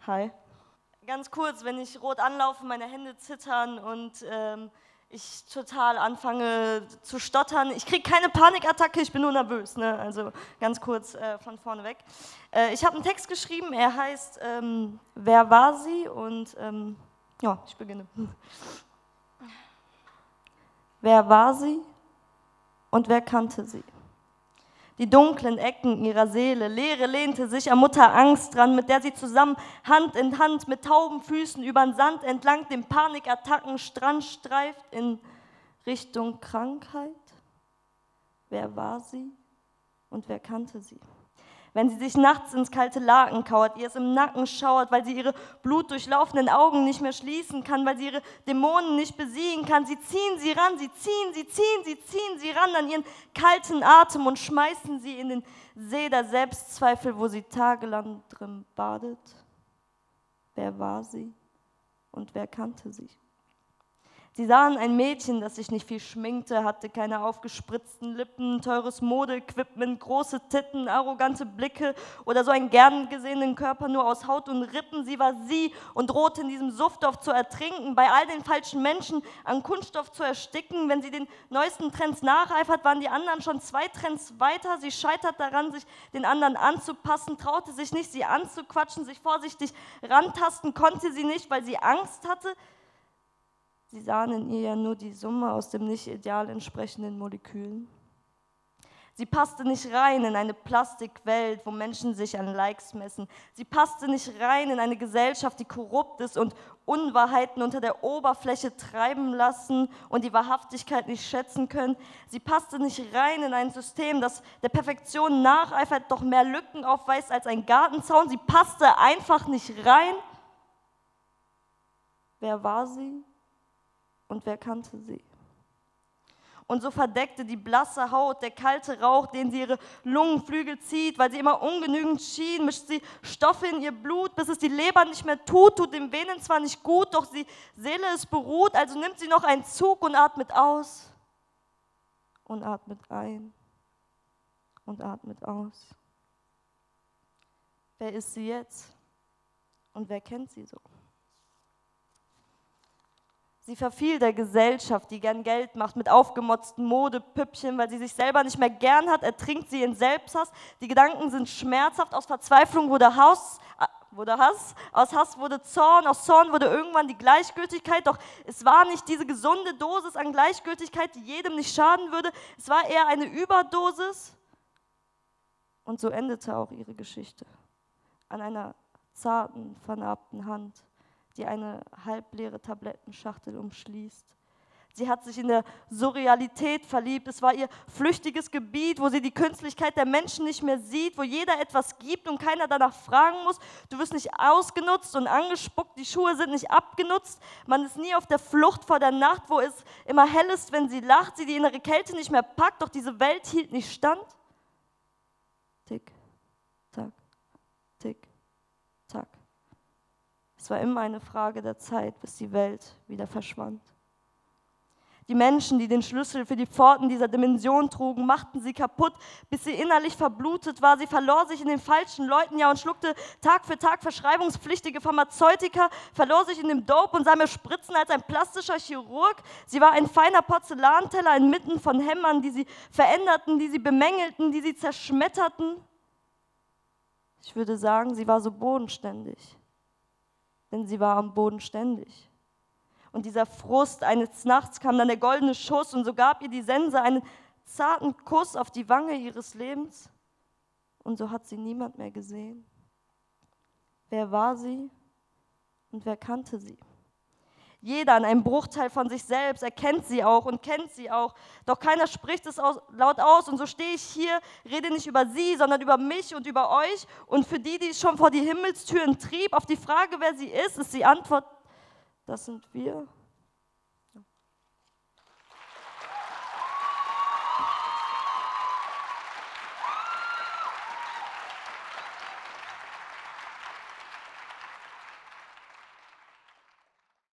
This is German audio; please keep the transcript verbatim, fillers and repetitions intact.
Hi. Ganz kurz, wenn ich rot anlaufe, meine Hände zittern und ähm, ich total anfange zu stottern. Ich kriege keine Panikattacke, ich bin nur nervös. Ne? Also ganz kurz äh, von vorne weg. Äh, ich habe einen Text geschrieben, er heißt ähm, Wer war sie? Und ähm, ja, ich beginne. Wer war sie und wer kannte sie? Die dunklen Ecken ihrer Seele, Leere lehnte sich am Mutter Angst dran, mit der sie zusammen Hand in Hand mit tauben Füßen übern Sand entlang dem Panikattackenstrand streift in Richtung Krankheit. Wer war sie und wer kannte sie? Wenn sie sich nachts ins kalte Laken kauert, ihr es im Nacken schauert, weil sie ihre blutdurchlaufenden Augen nicht mehr schließen kann, weil sie ihre Dämonen nicht besiegen kann. Sie ziehen sie ran, sie ziehen, sie ziehen, sie ziehen sie ran an ihren kalten Atem und schmeißen sie in den See der Selbstzweifel, wo sie tagelang drin badet. Wer war sie und wer kannte sie? Sie sahen ein Mädchen, das sich nicht viel schminkte, hatte keine aufgespritzten Lippen, teures Modeequipment, große Titten, arrogante Blicke oder so einen gern gesehenen Körper nur aus Haut und Rippen. Sie war sie und drohte in diesem Suftstoff zu ertrinken, bei all den falschen Menschen an Kunststoff zu ersticken. Wenn sie den neuesten Trends nacheifert, waren die anderen schon zwei Trends weiter. Sie scheitert daran, sich den anderen anzupassen, traute sich nicht, sie anzuquatschen, sich vorsichtig rantasten konnte sie nicht, weil sie Angst hatte. Sie sahen in ihr ja nur die Summe aus dem nicht ideal entsprechenden Molekülen. Sie passte nicht rein in eine Plastikwelt, wo Menschen sich an Likes messen. Sie passte nicht rein in eine Gesellschaft, die korrupt ist und Unwahrheiten unter der Oberfläche treiben lassen und die Wahrhaftigkeit nicht schätzen können. Sie passte nicht rein in ein System, das der Perfektion nacheifert, doch mehr Lücken aufweist als ein Gartenzaun. Sie passte einfach nicht rein. Wer war sie? Und wer kannte sie? Und so verdeckte die blasse Haut, der kalte Rauch, den sie ihre Lungenflügel zieht, weil sie immer ungenügend schien, mischt sie Stoffe in ihr Blut, bis es die Leber nicht mehr tut, tut den Venen zwar nicht gut, doch die Seele ist beruht, also nimmt sie noch einen Zug und atmet aus und atmet ein und atmet aus. Wer ist sie jetzt und wer kennt sie so? Sie verfiel der Gesellschaft, die gern Geld macht, mit aufgemotzten Modepüppchen, weil sie sich selber nicht mehr gern hat, ertrinkt sie in Selbsthass. Die Gedanken sind schmerzhaft, aus Verzweiflung wurde Hass, wurde Hass, aus Hass wurde Zorn, aus Zorn wurde irgendwann die Gleichgültigkeit, doch es war nicht diese gesunde Dosis an Gleichgültigkeit, die jedem nicht schaden würde, es war eher eine Überdosis. Und so endete auch ihre Geschichte, an einer zarten, vernarbten Hand, die eine halbleere Tablettenschachtel umschließt. Sie hat sich in der Surrealität verliebt. Es war ihr flüchtiges Gebiet, wo sie die Künstlichkeit der Menschen nicht mehr sieht, wo jeder etwas gibt und keiner danach fragen muss. Du wirst nicht ausgenutzt und angespuckt, die Schuhe sind nicht abgenutzt. Man ist nie auf der Flucht vor der Nacht, wo es immer hell ist, wenn sie lacht, sie die innere Kälte nicht mehr packt, doch diese Welt hielt nicht stand. Tick, tack, tick, tack. Es war immer eine Frage der Zeit, bis die Welt wieder verschwand. Die Menschen, die den Schlüssel für die Pforten dieser Dimension trugen, machten sie kaputt, bis sie innerlich verblutet war. Sie verlor sich in den falschen Leuten, ja, und schluckte Tag für Tag verschreibungspflichtige Pharmazeutika, verlor sich in dem Dope und sah mir spritzen als ein plastischer Chirurg. Sie war ein feiner Porzellanteller inmitten von Hämmern, die sie veränderten, die sie bemängelten, die sie zerschmetterten. Ich würde sagen, sie war so bodenständig. Denn sie war am Boden ständig. Und dieser Frust eines Nachts kam dann der goldene Schuss und so gab ihr die Sense einen zarten Kuss auf die Wange ihres Lebens. Und so hat sie niemand mehr gesehen. Wer war sie und wer kannte sie? Jeder an einem Bruchteil von sich selbst erkennt sie auch und kennt sie auch. Doch keiner spricht es aus, laut aus. Und so stehe ich hier, rede nicht über sie, sondern über mich und über euch. Und für die, die es schon vor die Himmelstüren trieb, auf die Frage, wer sie ist, ist die Antwort, das sind wir.